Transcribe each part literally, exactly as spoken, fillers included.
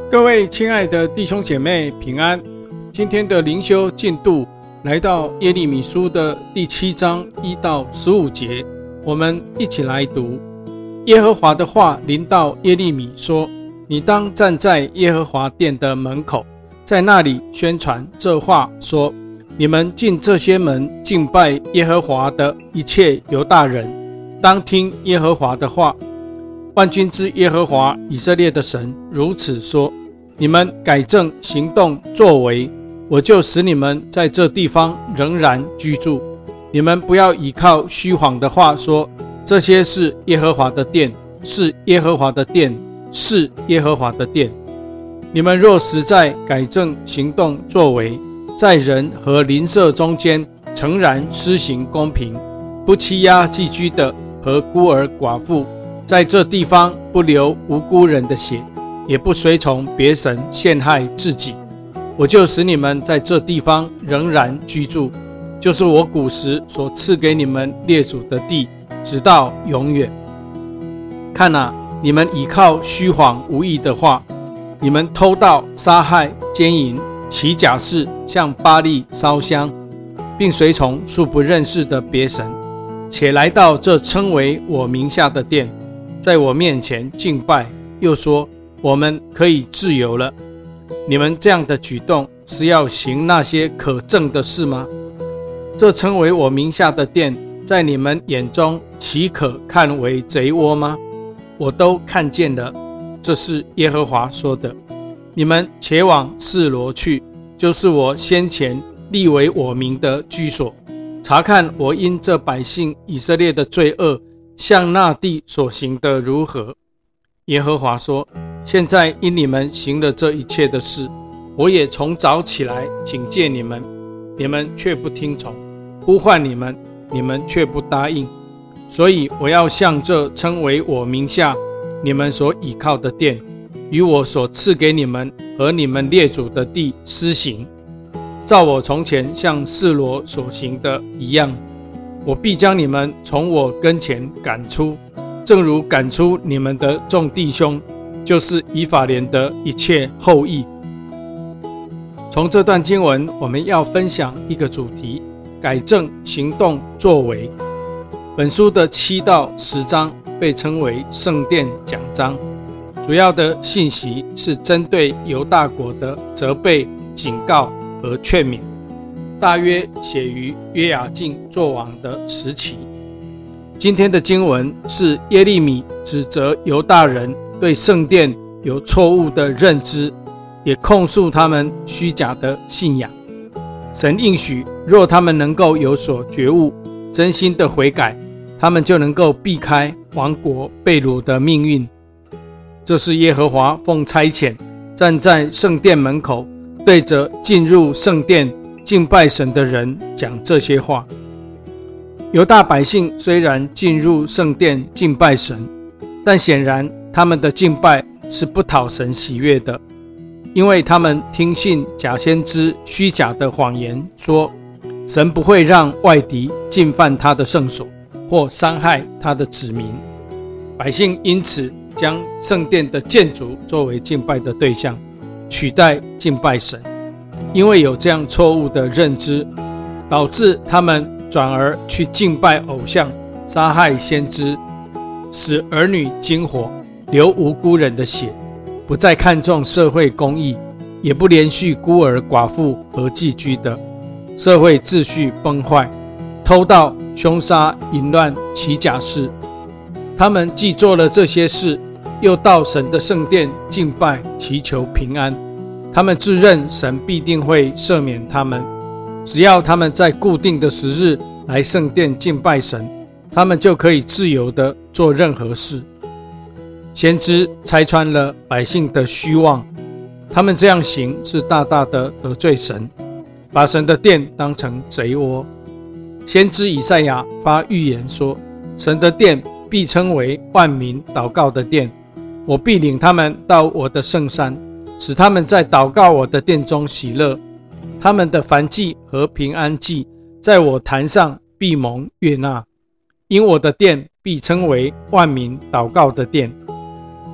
各位亲爱的弟兄姐妹平安，今天的灵修进度来到耶利米书的第七章一到十五节，我们一起来读。耶和华的话临到耶利米说，你当站在耶和华殿的门口，在那里宣传这话说，你们进这些门敬拜耶和华的一切犹大人，当听耶和华的话。万军之耶和华以色列的神如此说，你们改正行动作为，我就使你们在这地方仍然居住。你们不要依靠虚谎的话说，这些是耶和华的殿，是耶和华的殿，是耶和华的殿。你们若实在改正行动作为，在人和邻舍中间诚然施行公平，不欺压寄居的和孤儿寡妇，在这地方不流无辜人的血，也不随从别神陷害自己，我就使你们在这地方仍然居住，就是我古时所赐给你们列祖的地，直到永远。看啊，你们倚靠虚谎无益的话，你们偷盗杀害奸淫起假誓，向巴力烧香，并随从素不认识的别神，且来到这称为我名下的殿，在我面前敬拜，又说我们可以自由了。你们这样的举动是要行那些可憎的事吗？这称为我名下的殿，在你们眼中岂可看为贼窝吗？我都看见了，这是耶和华说的。你们且往示罗去，就是我先前立为我名的居所，查看我因这百姓以色列的罪恶向那地所行的如何。耶和华说，现在因你们行了这一切的事，我也从早起来警戒你们，你们却不听从，呼唤你们，你们却不答应。所以我要向这称为我名下你们所倚靠的殿，与我所赐给你们和你们列祖的地施行，照我从前向示罗所行的一样。我必将你们从我跟前赶出，正如赶出你们的众弟兄，就是以法莲的一切后裔。从这段经文，我们要分享一个主题：改正行动作为。本书的七到十章被称为圣殿讲章，主要的信息是针对犹大国的责备、警告和劝勉，大约写于约雅敬作王的时期。今天的经文是耶利米指责犹大人对圣殿有错误的认知，也控诉他们虚假的信仰。神应许，若他们能够有所觉悟，真心的悔改，他们就能够避开亡国被掳的命运。这是耶和华奉差遣，站在圣殿门口，对着进入圣殿敬拜神的人讲这些话。犹大百姓虽然进入圣殿敬拜神，但显然他们的敬拜是不讨神喜悦的，因为他们听信假先知虚假的谎言，说神不会让外敌进犯他的圣所，或伤害他的子民。百姓因此将圣殿的建筑作为敬拜的对象，取代敬拜神。因为有这样错误的认知，导致他们转而去敬拜偶像，杀害先知，使儿女经火，流无辜人的血，不再看重社会公义，也不连续孤儿寡妇和寄居的，社会秩序崩坏，偷盗凶杀淫乱起假誓。他们既做了这些事，又到神的圣殿敬拜祈求平安，他们自认神必定会赦免他们，只要他们在固定的时日来圣殿敬拜神，他们就可以自由地做任何事。先知拆穿了百姓的虚妄，他们这样行是大大的得罪神，把神的殿当成贼窝。先知以赛亚发预言说，神的殿必称为万民祷告的殿，我必领他们到我的圣山，使他们在祷告我的殿中喜乐，他们的燔祭和平安祭在我坛上必蒙悦纳，因我的殿必称为万民祷告的殿。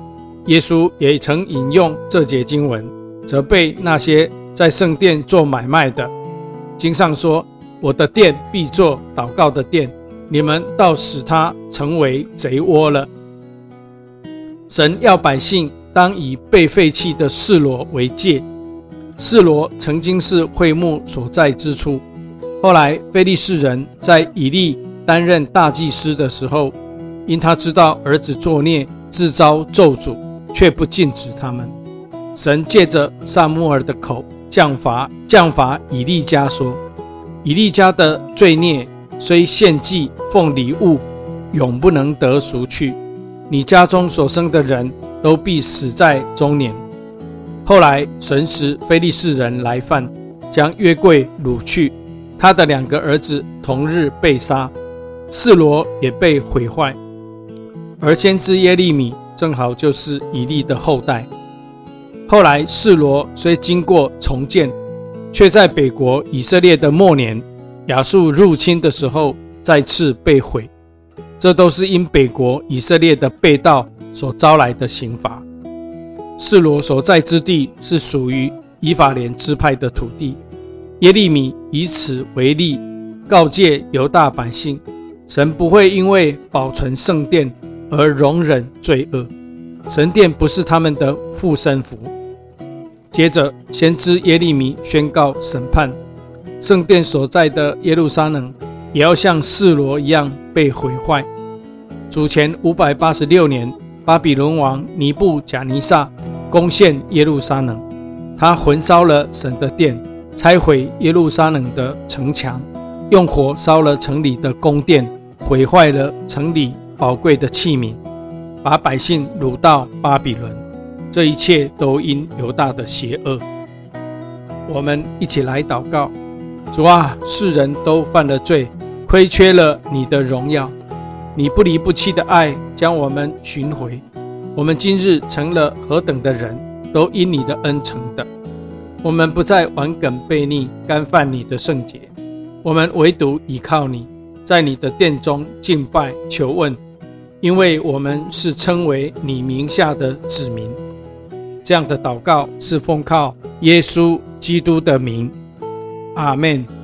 耶稣也曾引用这节经文，责备那些在圣殿做买卖的。经上说，我的殿必作祷告的殿，你们倒使它成为贼窝了。神要百姓当以被废弃的示罗为界。示罗曾经是会幕所在之处，后来非利士人在以利担任大祭司的时候，因他知道儿子作孽，自招咒诅，却不禁止他们。神借着撒母耳的口降罚降罚以利家说，以利家的罪孽虽献祭奉礼物，永不能得赎去，你家中所生的人都必死在中年。后来神使非利士人来犯，将约柜掳去，他的两个儿子同日被杀，示罗也被毁坏。而先知耶利米正好就是以利的后代。后来示罗虽经过重建，却在北国以色列的末年，亚述入侵的时候再次被毁，这都是因北国以色列的背道所招来的刑罚。示罗所在之地是属于以法莲支派的土地，耶利米以此为例，告诫犹大百姓，神不会因为保存圣殿而容忍罪恶，神殿不是他们的护身符。接着先知耶利米宣告审判，圣殿所在的耶路撒冷也要像示罗一样被毁坏。主前五百八十六年，巴比伦王尼布甲尼撒攻陷耶路撒冷，他焚烧了神的殿，拆毁耶路撒冷的城墙，用火烧了城里的宫殿，毁坏了城里宝贵的器皿，把百姓掳到巴比伦。这一切都因犹大的邪恶。我们一起来祷告，主啊，世人都犯了罪，亏缺了你的荣耀，你不离不弃的爱将我们寻回。我们今日成了何等的人，都因你的恩成的。我们不再顽梗悖逆，干犯你的圣洁，我们唯独倚靠你，在你的殿中敬拜求问，因为我们是称为你名下的子民。这样的祷告是奉靠耶稣基督的名，阿们。